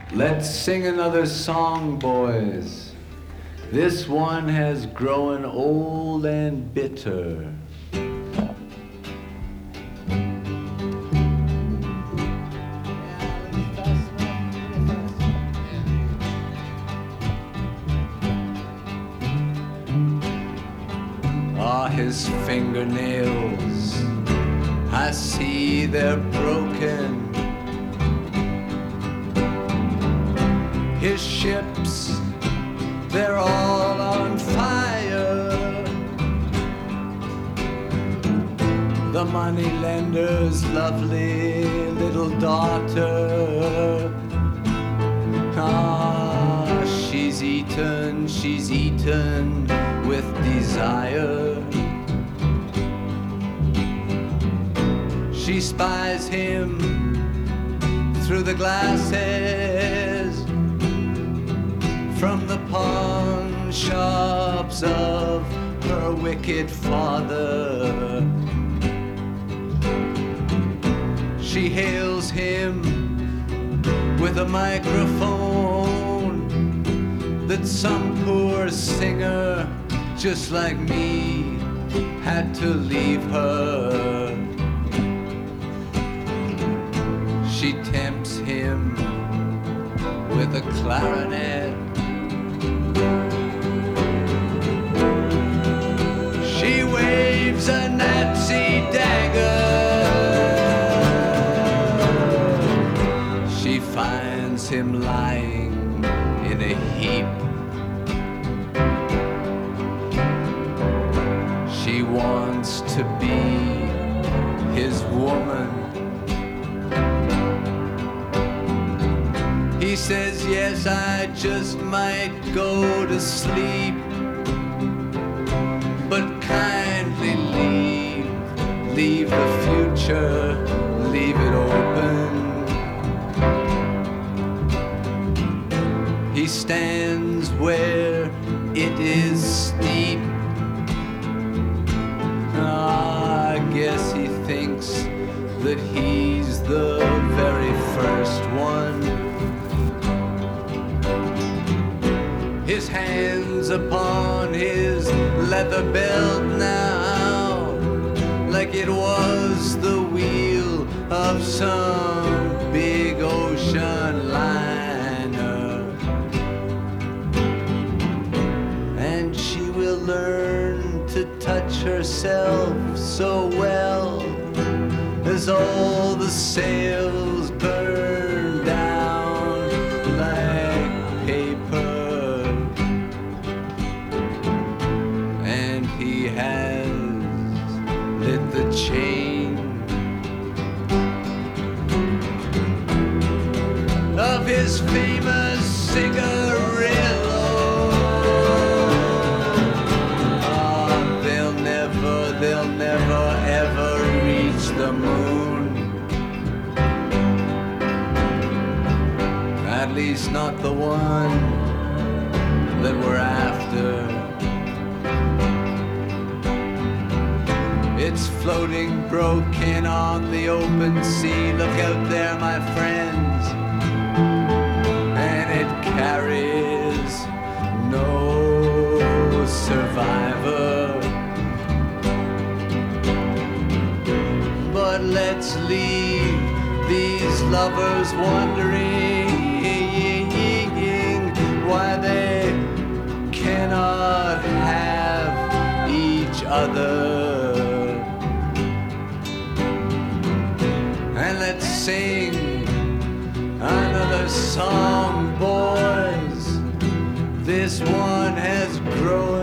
Let's sing another song, boys. This one has grown old and bitter. His fingernails, I see they're broken. His ships, they're all on fire. The moneylender's lovely little daughter, she's eaten with desire. She spies him through the glasses from the pawn shops of her wicked father. She hails him with a microphone that some poor singer just like me had to leave her. She tempts him with a clarinet. She waves a Nazi dagger. She finds him lying in a heap. She wants to be his woman. He says, yes, I just might go to sleep, but kindly leave the future, leave it open. He stands where it is steep. I guess he thinks that he's the very first one. His hands upon his leather belt now, like it was the wheel of some big ocean liner. And she will learn to touch herself so well as all the sails burn down like paper. And he has lit the chain of his famous cigarillo. They'll never ever reach the moon. At least not the one that we're after. It's floating broken on the open sea. Look out there, my friends. And it carries no survivor. But let's leave these lovers wondering why they cannot have each other. And let's sing another song, boys. This one has grown